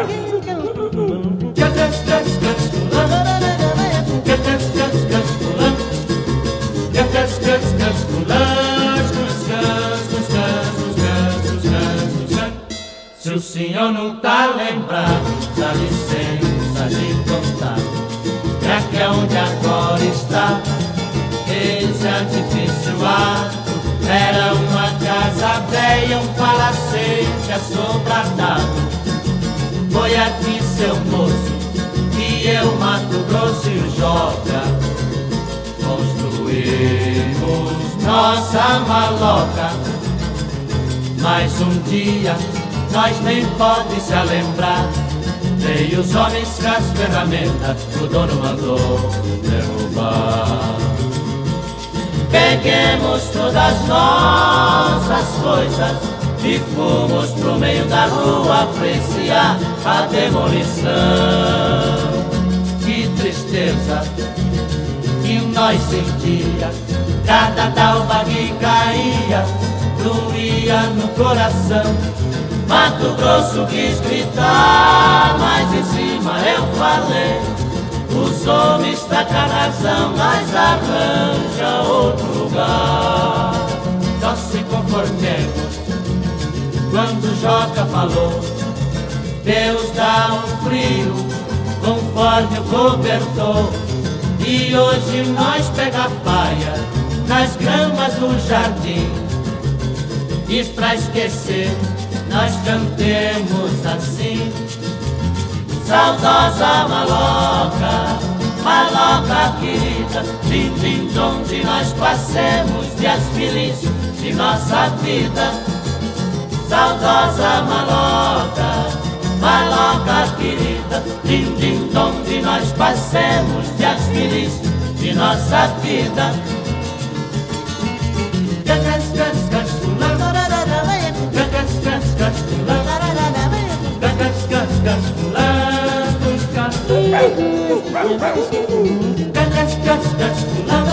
Se o senhor não tá lembrado, dá licença de contar, já que é onde agora está esse artifício alto. Era uma casa velha, um palacete assobradado. Foi aqui, seu moço, que eu, Mato Grosso e o Joca construímos nossa maloca. Mas um dia nós nem pode se lembrar, veio os homens com as ferramentas, o dono mandou derrubar. Peguemos todas nossas coisas e fomos pro meio da rua apreciar a demolição. Que tristeza que nós sentia, cada talba que caía doía no coração. Mato Grosso quis gritar, mas em cima eu falei: os homens tá com a razão, nós arranja outro lugar. Nós se conformemos quando Joca falou: Deus dá um frio conforme o cobertor. E hoje nós pega a paia nas gramas do jardim, e pra esquecer nós cantemos assim: saudosa maloca, maloca querida, din onde nós passemos dias felizes de nossa vida. Saudosa maloca, maloca querida, din onde nós passemos dias felizes de nossa vida. Gas, gas, gas, gas, gas, gas, gas, gas, gas, gas, gas, gas,